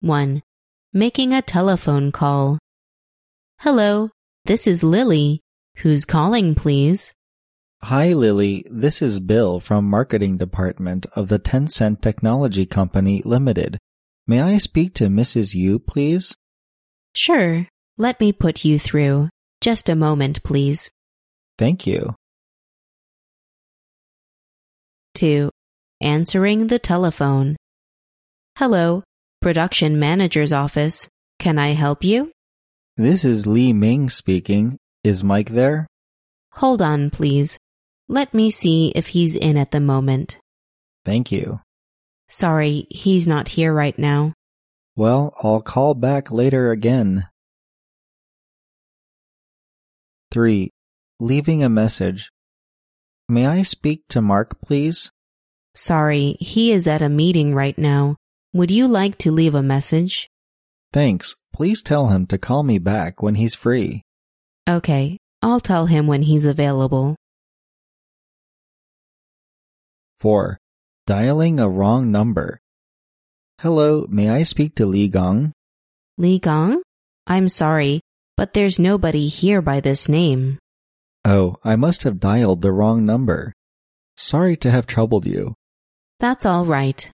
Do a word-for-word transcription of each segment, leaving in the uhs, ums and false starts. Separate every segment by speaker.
Speaker 1: one. Making a telephone call. Hello, this is Lily. Who's calling, please?
Speaker 2: Hi, Lily. This is Bill from Marketing Department of the Tencent Technology Company Limited. May I speak to Missus Yu, please?
Speaker 1: Sure. Let me put you through. Just a moment, please.
Speaker 2: Thank you.
Speaker 1: two. Answering the telephone. Hello, Production Manager's office. Can I help you?
Speaker 2: This is Li Ming speaking. Is Mike there?
Speaker 1: Hold on, please. Let me see if he's in at the moment.
Speaker 2: Thank you.
Speaker 1: Sorry, he's not here right now.
Speaker 2: Well, I'll call back later again. three. Leaving a message. May I speak to Mark, please?
Speaker 1: Sorry, he is at a meeting right now. Would you like to leave a message?
Speaker 2: Thanks. Please tell him to call me back when he's free.
Speaker 1: Okay, I'll tell him when he's available.
Speaker 2: four. Dialing a wrong number. Hello, may I speak to Li Gang?
Speaker 1: Li Gang? I'm sorry, but there's nobody here by this name.
Speaker 2: Oh, I must have dialed the wrong number. Sorry to have troubled you.
Speaker 1: That's all right.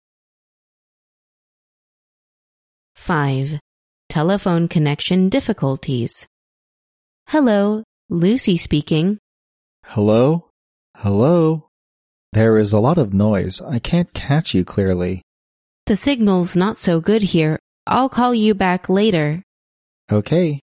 Speaker 1: five. Telephone connection difficulties. Hello, Lucy speaking.
Speaker 2: Hello? Hello? There is a lot of noise. I can't catch you clearly.
Speaker 1: The signal's not so good here. I'll call you back later.
Speaker 2: Okay.